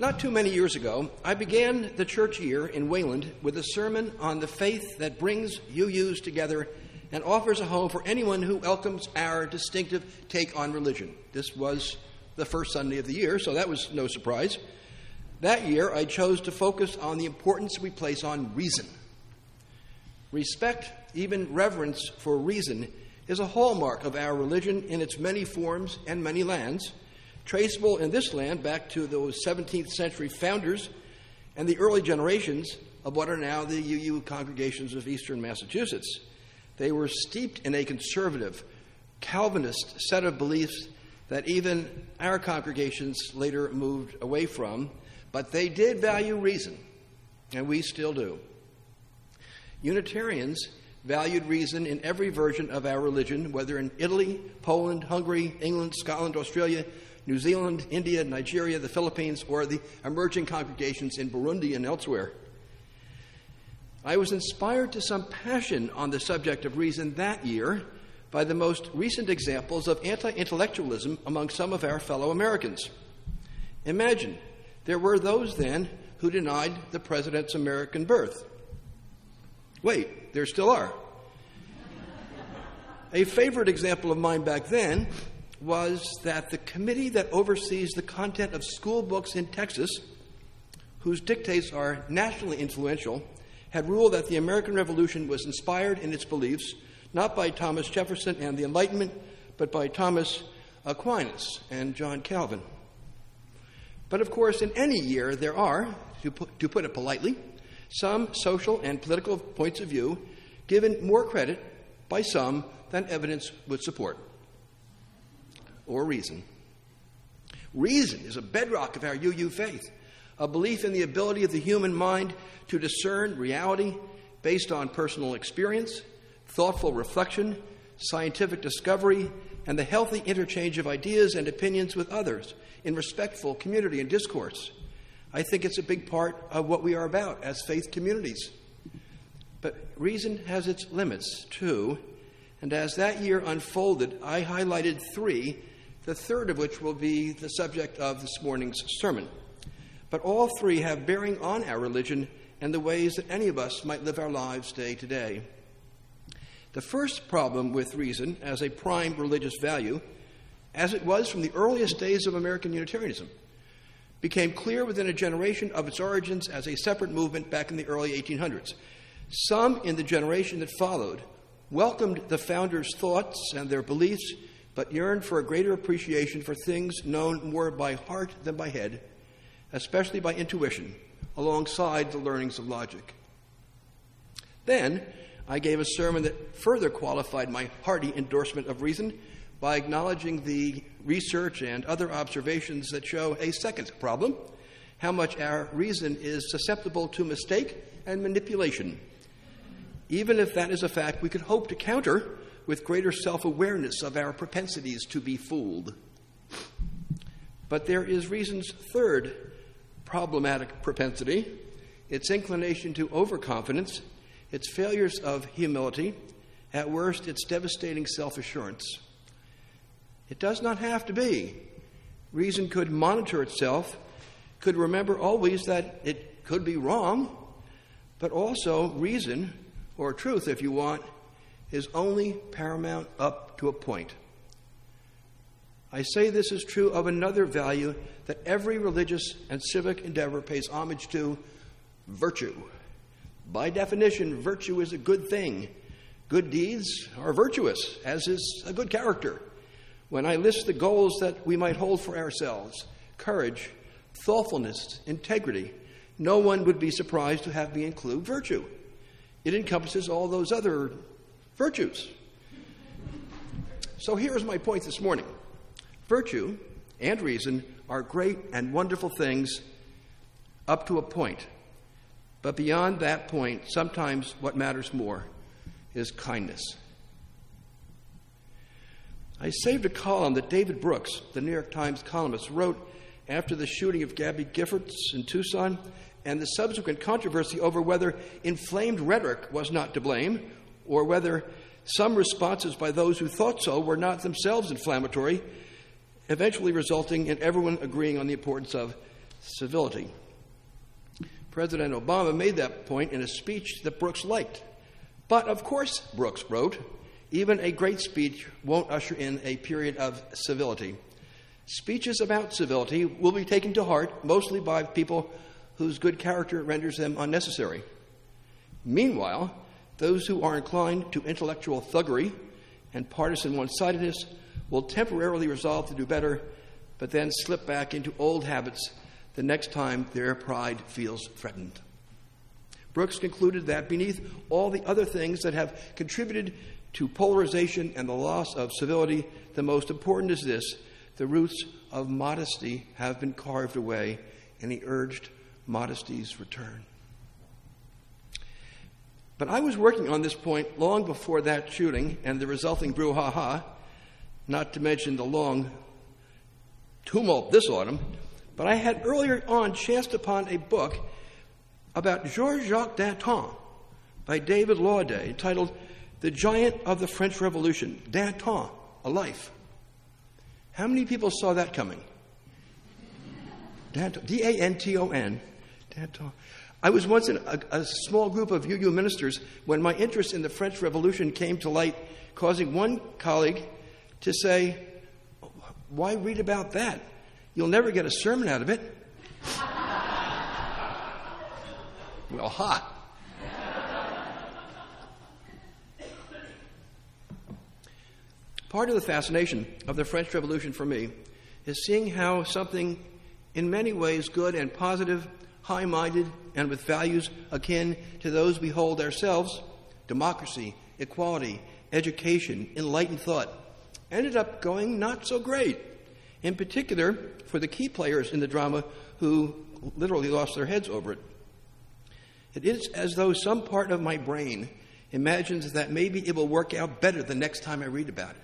Not too many years ago, I began the church year in Wayland with a sermon on the faith that brings UUs together and offers a home for anyone who welcomes our distinctive take on religion. This was the first Sunday of the year, so that was no surprise. That year, I chose to focus on the importance we place on reason. Respect, even reverence for reason, is a hallmark of our religion in its many forms and many lands, traceable in this land back to those 17th century founders and the early generations of what are now the UU congregations of eastern Massachusetts. They were steeped in a conservative, Calvinist set of beliefs that even our congregations later moved away from, but they did value reason, and we still do. Unitarians valued reason in every version of our religion, whether in Italy, Poland, Hungary, England, Scotland, Australia, New Zealand, India, Nigeria, the Philippines, or the emerging congregations in Burundi and elsewhere. I was inspired to some passion on the subject of reason that year by the most recent examples of anti-intellectualism among some of our fellow Americans. Imagine, there were those then who denied the president's American birth. Wait, there still are. A favorite example of mine back then was that the committee that oversees the content of school books in Texas, whose dictates are nationally influential, had ruled that the American Revolution was inspired in its beliefs not by Thomas Jefferson and the Enlightenment, but by Thomas Aquinas and John Calvin. But of course, in any year there are, to put it politely, some social and political points of view given more credit by some than evidence would support. Or reason. Reason is a bedrock of our UU faith, a belief in the ability of the human mind to discern reality based on personal experience, thoughtful reflection, scientific discovery, and the healthy interchange of ideas and opinions with others in respectful community and discourse. I think it's a big part of what we are about as faith communities. But reason has its limits, too, and as that year unfolded, I highlighted three, the third of which will be the subject of this morning's sermon. But all three have bearing on our religion and the ways that any of us might live our lives day to day. The first problem with reason as a prime religious value, as it was from the earliest days of American Unitarianism, became clear within a generation of its origins as a separate movement back in the early 1800s. Some in the generation that followed welcomed the founders' thoughts and their beliefs, but yearned for a greater appreciation for things known more by heart than by head, especially by intuition, alongside the learnings of logic. Then, I gave a sermon that further qualified my hearty endorsement of reason by acknowledging the research and other observations that show a second problem, how much our reason is susceptible to mistake and manipulation. Even if that is a fact we could hope to counter with greater self-awareness of our propensities to be fooled. But there is reason's third problematic propensity, its inclination to overconfidence, its failures of humility, at worst, its devastating self-assurance. It does not have to be. Reason could monitor itself, could remember always that it could be wrong, but also reason, or truth if you want, is only paramount up to a point. I say this is true of another value that every religious and civic endeavor pays homage to, virtue. By definition, virtue is a good thing. Good deeds are virtuous, as is a good character. When I list the goals that we might hold for ourselves, courage, thoughtfulness, integrity, no one would be surprised to have me include virtue. It encompasses all those other virtues. So here's my point this morning. Virtue and reason are great and wonderful things up to a point. But beyond that point, sometimes what matters more is kindness. I saved a column that David Brooks, the New York Times columnist, wrote after the shooting of Gabby Giffords in Tucson and the subsequent controversy over whether inflamed rhetoric was not to blame or whether some responses by those who thought so were not themselves inflammatory, eventually resulting in everyone agreeing on the importance of civility. President Obama made that point in a speech that Brooks liked. But, of course, Brooks wrote, even a great speech won't usher in a period of civility. Speeches about civility will be taken to heart mostly by people whose good character renders them unnecessary. Meanwhile, those who are inclined to intellectual thuggery and partisan one-sidedness will temporarily resolve to do better, but then slip back into old habits the next time their pride feels threatened. Brooks concluded that beneath all the other things that have contributed to polarization and the loss of civility, the most important is this: the roots of modesty have been carved away, and he urged modesty's return. But I was working on this point long before that shooting and the resulting brouhaha, not to mention the long tumult this autumn, but I had earlier on chanced upon a book about Georges-Jacques Danton by David Lauday entitled The Giant of the French Revolution, Danton, A Life. How many people saw that coming? Danton, D-A-N-T-O-N, Danton. I was once in a small group of UU ministers when my interest in the French Revolution came to light, causing one colleague to say, "Why read about that? You'll never get a sermon out of it." Well, hot. Part of the fascination of the French Revolution for me is seeing how something in many ways good and positive, high-minded, and with values akin to those we hold ourselves, democracy, equality, education, enlightened thought, ended up going not so great, in particular for the key players in the drama who literally lost their heads over it. It is as though some part of my brain imagines that maybe it will work out better the next time I read about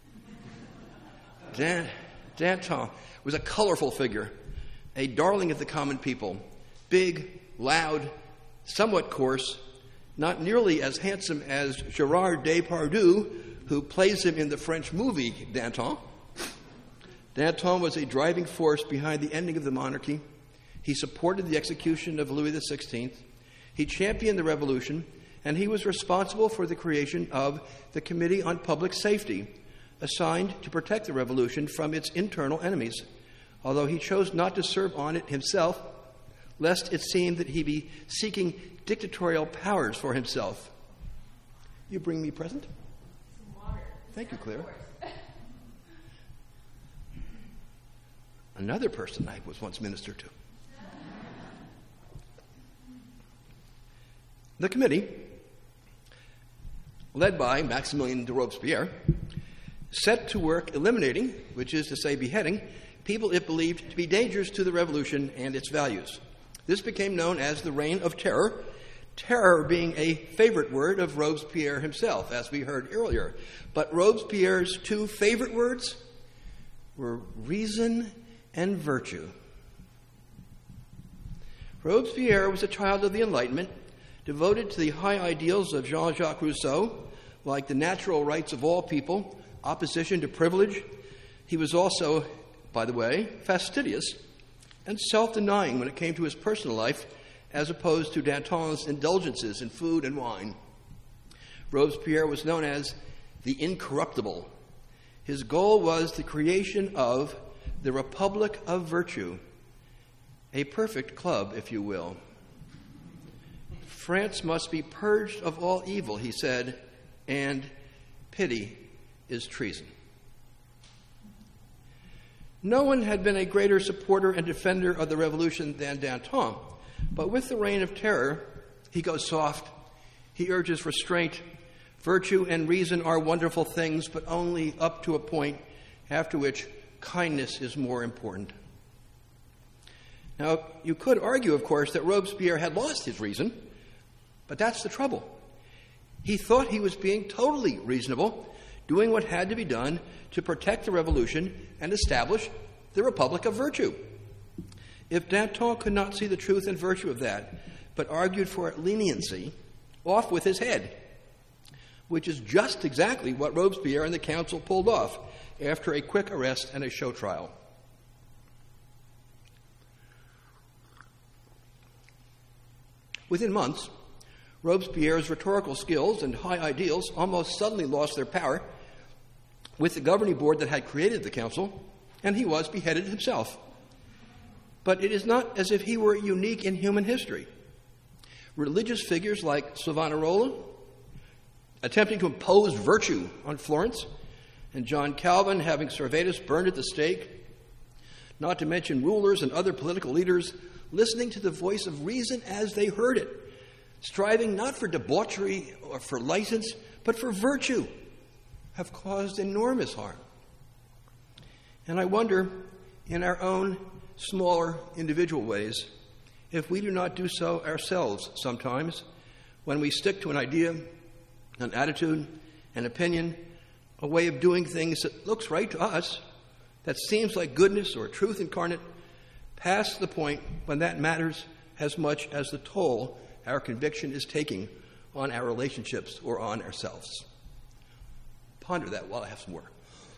it. Danton was a colorful figure, a darling of the common people, big, loud, somewhat coarse, not nearly as handsome as Gerard Depardieu, who plays him in the French movie Danton. Danton was a driving force behind the ending of the monarchy. He supported the execution of Louis XVI. He championed the revolution, and he was responsible for the creation of the Committee on Public Safety, assigned to protect the revolution from its internal enemies, although he chose not to serve on it himself, lest it seemed that he be seeking dictatorial powers for himself. You bring me a present? Some water. Thank you, Claire. Another person I was once ministered to. The committee, led by Maximilien de Robespierre, set to work eliminating, which is to say beheading, people it believed to be dangerous to the revolution and its values. This became known as the Reign of Terror, terror being a favorite word of Robespierre himself, as we heard earlier. But Robespierre's two favorite words were reason and virtue. Robespierre was a child of the Enlightenment, devoted to the high ideals of Jean-Jacques Rousseau, like the natural rights of all people, opposition to privilege. He was also, by the way, fastidious and self-denying when it came to his personal life, as opposed to Danton's indulgences in food and wine. Robespierre was known as the Incorruptible. His goal was the creation of the Republic of Virtue, a perfect club, if you will. France must be purged of all evil, he said, and pity is treason. No one had been a greater supporter and defender of the revolution than Danton, but with the Reign of Terror, he goes soft. He urges restraint. Virtue and reason are wonderful things, but only up to a point, after which kindness is more important. Now, you could argue, of course, that Robespierre had lost his reason, but that's the trouble. He thought he was being totally reasonable, doing what had to be done to protect the revolution and establish the Republic of Virtue. If Danton could not see the truth and virtue of that, but argued for leniency, off with his head, which is just exactly what Robespierre and the council pulled off after a quick arrest and a show trial. Within months, Robespierre's rhetorical skills and high ideals almost suddenly lost their power with the governing board that had created the council, and he was beheaded himself. But it is not as if he were unique in human history. Religious figures like Savonarola, attempting to impose virtue on Florence, and John Calvin having Servetus burned at the stake, not to mention rulers and other political leaders listening to the voice of reason as they heard it, striving not for debauchery or for license, but for virtue, have caused enormous harm. And I wonder, in our own smaller individual ways, if we do not do so ourselves sometimes, when we stick to an idea, an attitude, an opinion, a way of doing things that looks right to us, that seems like goodness or truth incarnate, past the point when that matters as much as the toll our conviction is taking on our relationships or on ourselves. Ponder that while I have some more.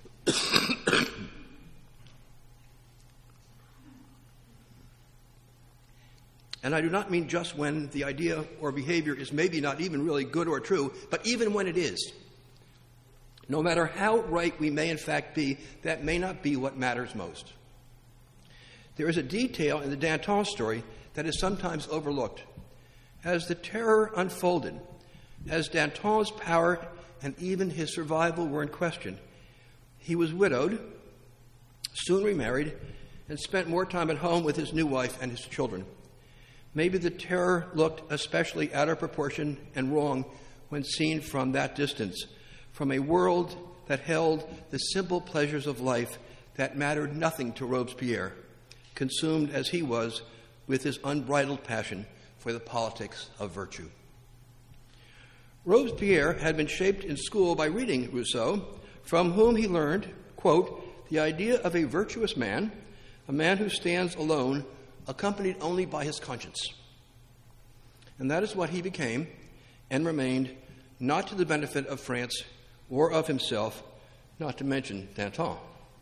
And I do not mean just when the idea or behavior is maybe not even really good or true, but even when it is. No matter how right we may in fact be, that may not be what matters most. There is a detail in the Danton story that is sometimes overlooked. As the terror unfolded, as Danton's power and even his survival were in question, he was widowed, soon remarried, and spent more time at home with his new wife and his children. Maybe the terror looked especially out of proportion and wrong when seen from that distance, from a world that held the simple pleasures of life that mattered nothing to Robespierre, consumed as he was with his unbridled passion for the politics of virtue. Robespierre had been shaped in school by reading Rousseau, from whom he learned, quote, the idea of a virtuous man, a man who stands alone, accompanied only by his conscience. And that is what he became and remained, not to the benefit of France or of himself, not to mention Danton.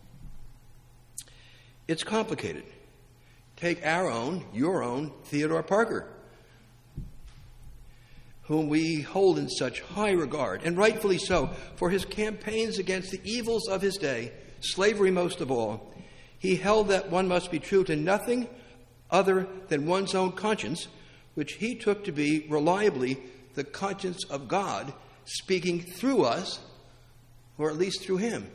It's complicated. Take our own, your own, Theodore Parker, whom we hold in such high regard, and rightfully so, for his campaigns against the evils of his day, slavery most of all. He held that one must be true to nothing other than one's own conscience, which he took to be reliably the conscience of God speaking through us, or at least through him.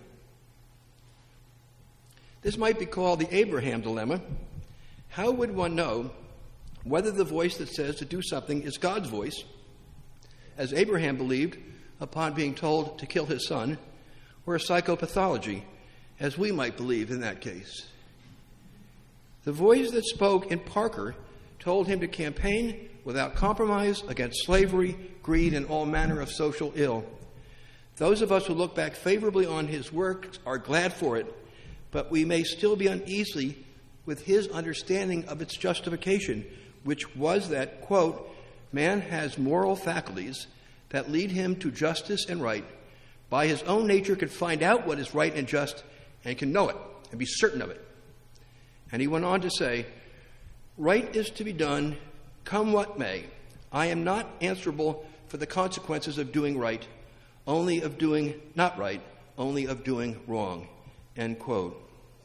This might be called the Abraham dilemma. How would one know whether the voice that says to do something is God's voice, as Abraham believed upon being told to kill his son, or a psychopathology, as we might believe in that case? The voice that spoke in Parker told him to campaign without compromise against slavery, greed, and all manner of social ill. Those of us who look back favorably on his work are glad for it, but we may still be uneasy with his understanding of its justification, which was that, quote, man has moral faculties that lead him to justice and right, by his own nature can find out what is right and just, and can know it and be certain of it. And he went on to say, right is to be done, come what may. I am not answerable for the consequences of doing right, only of doing not right, only of doing wrong. End quote.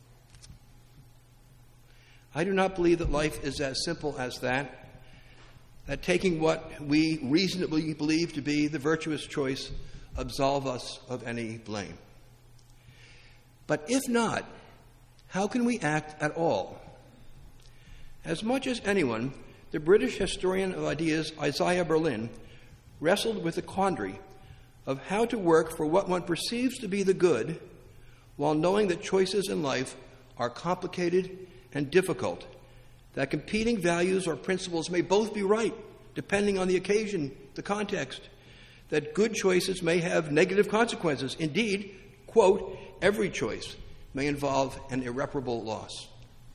I do not believe that life is as simple as that taking what we reasonably believe to be the virtuous choice absolve us of any blame. But if not, how can we act at all? As much as anyone, the British historian of ideas Isaiah Berlin wrestled with the quandary of how to work for what one perceives to be the good, while knowing that choices in life are complicated and difficult, that competing values or principles may both be right, depending on the occasion, the context, that good choices may have negative consequences. Indeed, quote, every choice may involve an irreparable loss.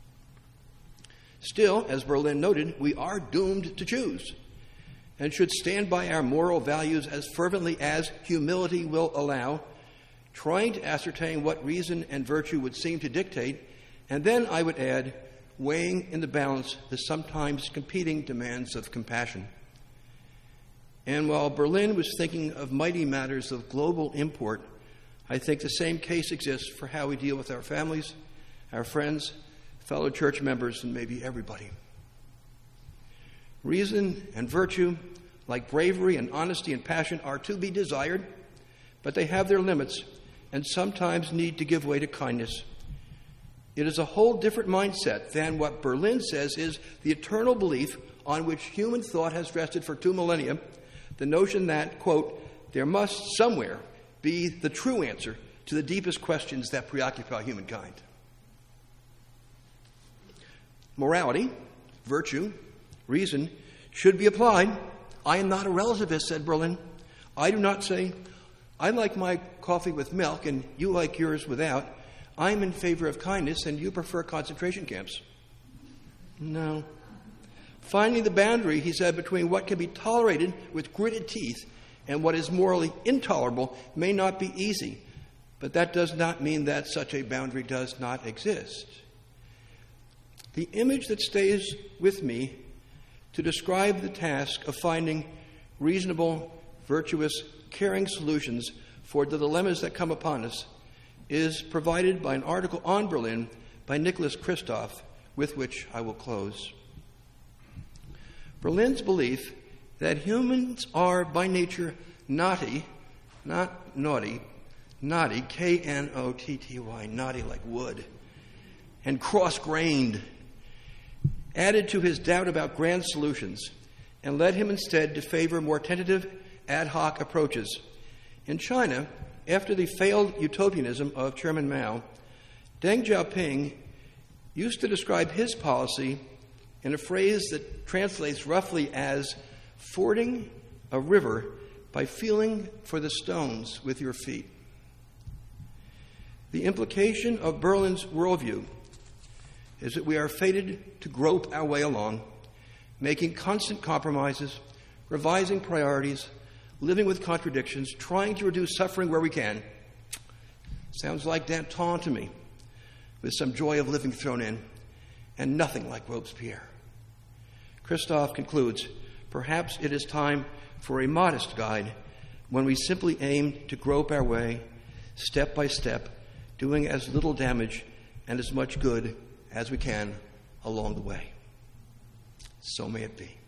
Still, as Berlin noted, we are doomed to choose and should stand by our moral values as fervently as humility will allow, trying to ascertain what reason and virtue would seem to dictate, and then, I would add, weighing in the balance the sometimes competing demands of compassion. And while Berlin was thinking of mighty matters of global import, I think the same case exists for how we deal with our families, our friends, fellow church members, and maybe everybody. Reason and virtue, like bravery and honesty and passion, are to be desired, but they have their limits and sometimes need to give way to kindness. It is a whole different mindset than what Berlin says is the eternal belief on which human thought has rested for 2 millennia, the notion that, quote, there must somewhere be the true answer to the deepest questions that preoccupy humankind. Morality, virtue, reason should be applied. I am not a relativist, said Berlin. I do not say, I like my coffee with milk and you like yours without. I'm in favor of kindness and you prefer concentration camps. No. Finding the boundary, he said, between what can be tolerated with gritted teeth and what is morally intolerable may not be easy, but that does not mean that such a boundary does not exist. The image that stays with me to describe the task of finding reasonable, virtuous, caring solutions for the dilemmas that come upon us is provided by an article on Berlin by Nicholas Kristof, with which I will close. Berlin's belief that humans are by nature knotty, not naughty, knotty, K-N-O-T-T-Y, knotty like wood, and cross-grained, added to his doubt about grand solutions and led him instead to favor more tentative, ad hoc approaches. In China, after the failed utopianism of Chairman Mao, Deng Xiaoping used to describe his policy in a phrase that translates roughly as fording a river by feeling for the stones with your feet. The implication of Berlin's worldview is that we are fated to grope our way along, making constant compromises, revising priorities, living with contradictions, trying to reduce suffering where we can. Sounds like Danton to me, with some joy of living thrown in, and nothing like Robespierre. Kristof concludes, perhaps it is time for a modest guide when we simply aim to grope our way, step by step, doing as little damage and as much good as we can along the way. So may it be.